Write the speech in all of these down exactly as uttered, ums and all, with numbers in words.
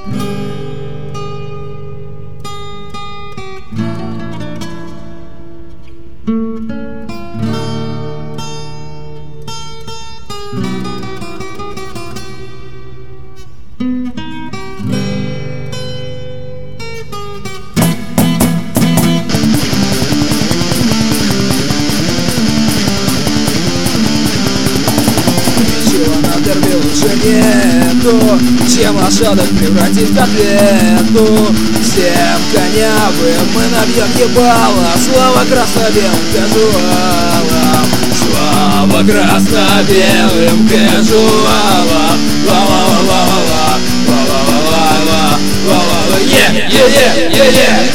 Дерби лучше нету, чем лошадок превратить в котлету. Всем конявым мы набьем ебало слава красно-белым кажуалам. Слава красно-белым кажуалам. Ла-ла-ла-ла-ла, ла-ла-ла-ла-ла, ла-ла-ла, е-е-е-е-е.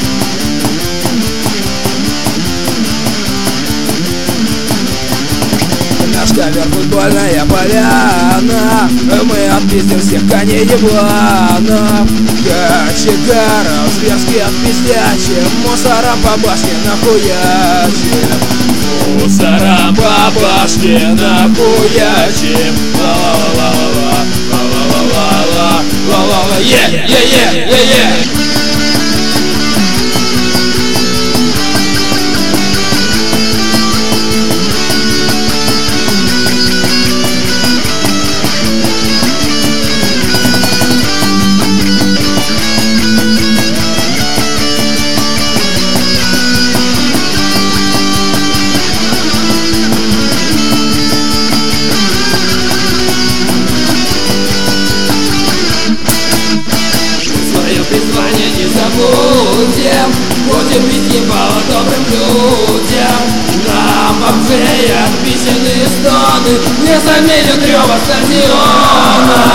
Наш ковер футбольная поляна, мы отпиздим всех коней ебланов. Кочегаров зверски отпиздячим, мусорам по башке нахуячим. Мусорам по башке нахуячим. Ла-ла-ла-ла-ла, ла-ла-ла-ла-ла, ла-ла-ла, е-е-е-е-е. Призвание не забудем, будем бить ебало добрым людям. Нам бомжей отписанные стоны не заменят рёва стадиона.